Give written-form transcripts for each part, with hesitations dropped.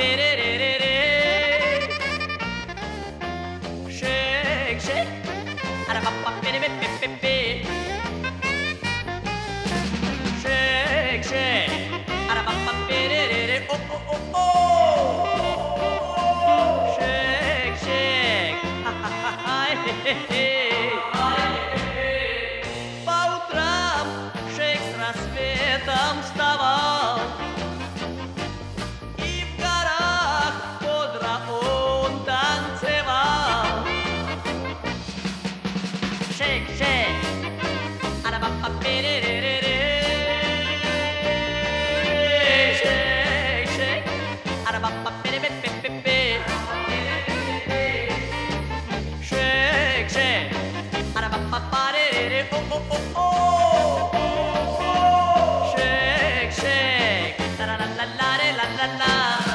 Shake, shake, shake, shake, oh, oh, oh, oh. Shake, shake, по утрам шейк с рассветом вставал, и в горах бодро он танцевал. Шейк, шейк, ара-ба-ба-пе-ре-ре-ре-ре. Шейк, шейк, ара-ба-ба-пе-ре-пе-пе-пе. Shake, shake, ara-ba-ba-ba-de-de-de, oh, oh, oh, oh. Shake, shake, la-la-la-la-de-la-la-la.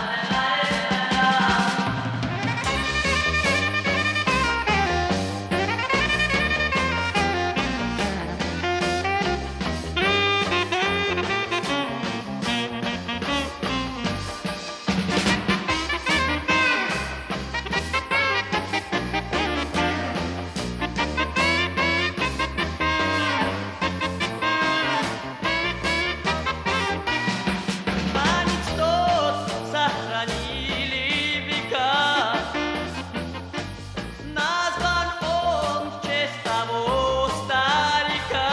Танец тот сохранили века, назван он в честь того старика.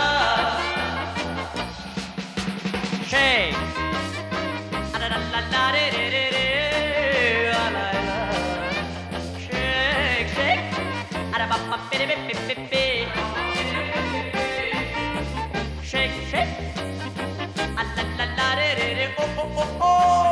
Shake, а-ла-ла-ла-ла-ре-ре-ре-ре, а-ла-ла. Shake, shake, ара-ба-ба-пе-ре-пе-пе-пе. Shake, shake, а-ла-ла-ла-ре-ре-ре, oh, oh, oh, oh.